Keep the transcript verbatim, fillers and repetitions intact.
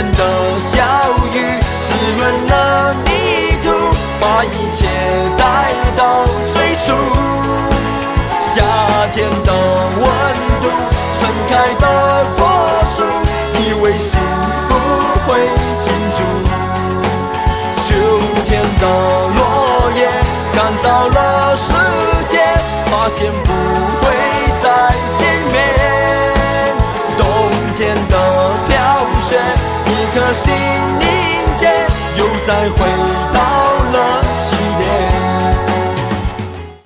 天的小雨滋润了泥土，把一切带到最初。夏天的温度，盛开的果树，以为幸福会停住。秋天的落叶，干燥了世界，发现不会再见面。冬天的飘雪，一颗心凝结，又再回到了